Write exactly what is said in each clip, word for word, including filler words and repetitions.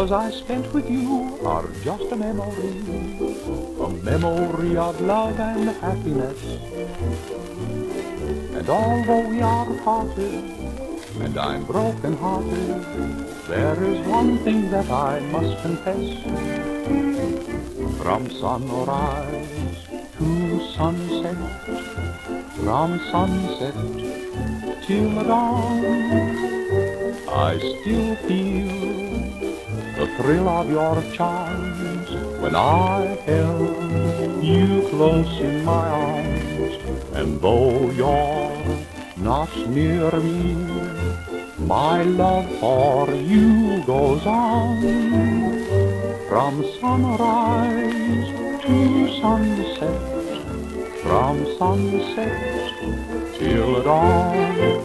hours I spent with you are just a memory, a memory of love and happiness. And although we are parted, and I'm broken-hearted, there is one thing that I must confess. From sunrise to sunset, from sunset till dawn, I still feel the thrill of your charms when I held you close in my arms. And though you're not near me, my love for you goes on. From sunrise to sunset, from sunset till dawn.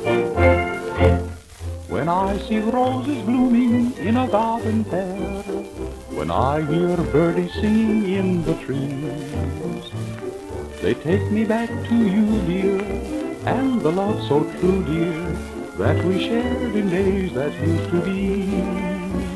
When I see roses blooming in a garden fair, when I hear birdies singing in the trees, they take me back to you, dear, and the love so true, dear, that we shared in days that used to be.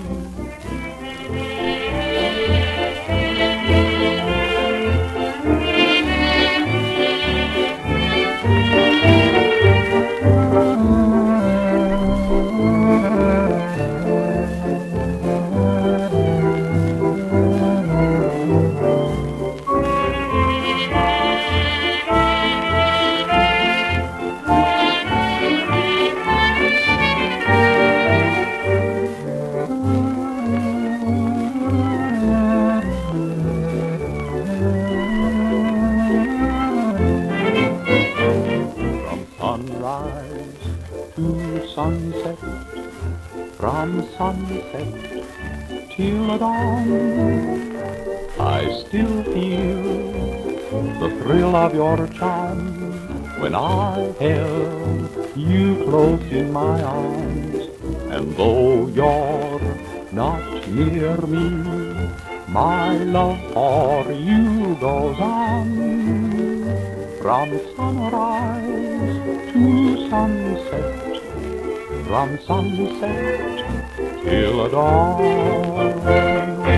Sunrise to sunset, from sunset till dawn, I still feel the thrill of your charm when I held you close in my arms. And though you're not near me, my love for you goes on. From sunrise to sunset, from sunset till dawn.